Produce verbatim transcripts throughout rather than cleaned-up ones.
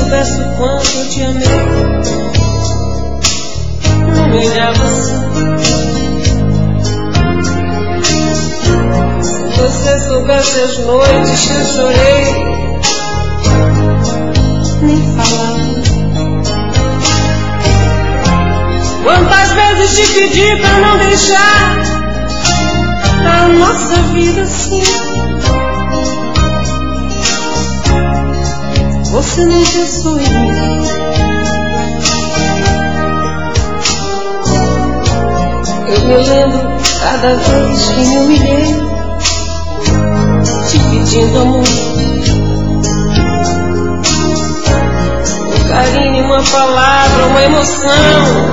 soubesse o quanto eu te amei, não me olhava assim. Se você soubesse as noites que eu chorei, nem falava. Quantas vezes te pedi pra não deixar a nossa vida assim. Você não pensou em mim. Eu me lembro cada vez que me humilhei, te pedindo amor, um carinho, uma palavra, uma emoção,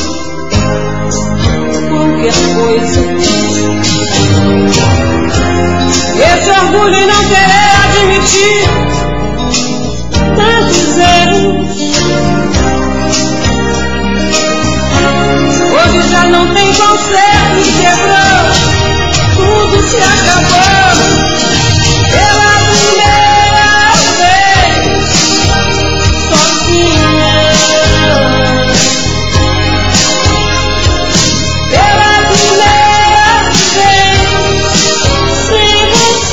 qualquer coisa. Esse orgulho em não querer admitir tantos erros, hoje já não tem conserto e quebrou, tudo se acabou. Pela primeira vez, sozinha. Pela primeira vez, sem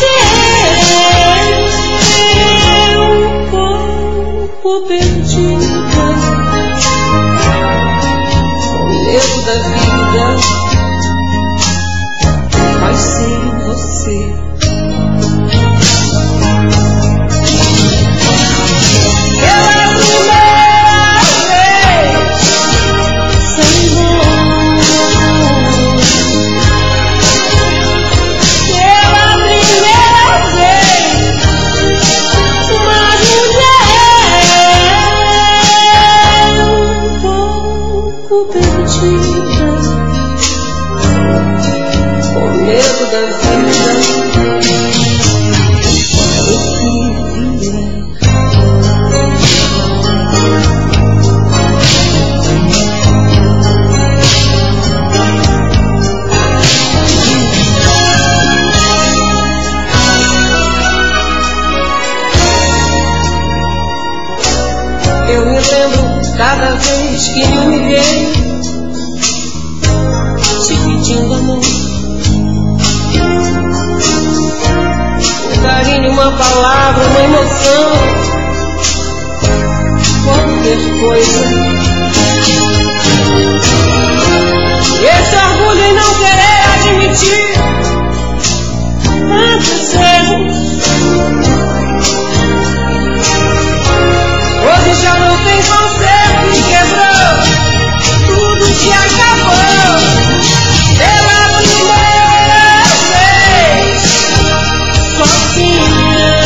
você, eu um pouco perdida, com medo da vida, mas sem você. Eu me lembro cada vez que me humilhei, te pedindo amor, um carinho, uma palavra, uma emoção, qualquer coisa. Esse orgulho em não querer admitir tantos erros, hoje já não tem conserto e quebrou, tudo se acabou. Pela primeira vez, sozinha.